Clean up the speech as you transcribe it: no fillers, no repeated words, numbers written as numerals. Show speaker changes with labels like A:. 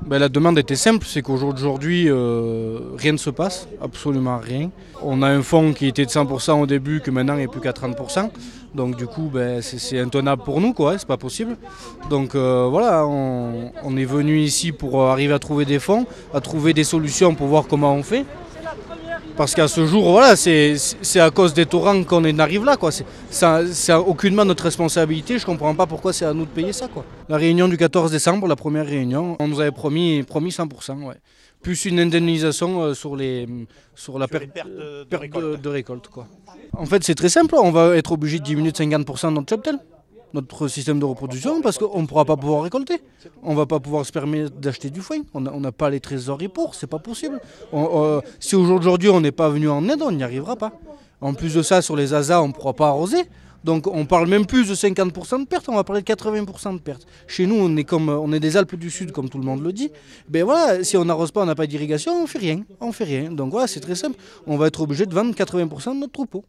A: Ben, la demande était simple, c'est qu'aujourd'hui, rien ne se passe, absolument rien. On a un fonds qui était de 100% au début, que maintenant n'est plus qu'à 30%. Donc du coup, ben, c'est intenable pour nous, quoi, c'est pas possible. Donc voilà, on est venu ici pour arriver à trouver des fonds, à trouver des solutions pour voir comment on fait. Parce qu'à ce jour, voilà, c'est à cause des torrents qu'on en arrive là, quoi. C'est aucunement notre responsabilité. Je comprends pas pourquoi c'est à nous de payer ça, quoi. La réunion du 14 décembre, la première réunion, on nous avait promis 100%, ouais. Plus une indemnisation sur la perte de récolte, quoi. En fait, c'est très simple. On va être obligé de diminuer de 50% notre cheptel, notre système de reproduction, parce qu'on ne pourra pas pouvoir récolter. On ne va pas pouvoir se permettre d'acheter du foin. On n'a pas les trésoreries pour, c'est pas possible. Si aujourd'hui on n'est pas venu en aide, on n'y arrivera pas. En plus de ça, sur les ASA, on ne pourra pas arroser. Donc on parle même plus de 50% de pertes, on va parler de 80% de pertes. Chez nous, on est des Alpes du Sud, comme tout le monde le dit. Ben voilà, si on n'arrose pas, on n'a pas d'irrigation, on fait rien. On fait rien. Donc voilà, c'est très simple. On va être obligé de vendre 80% de notre troupeau.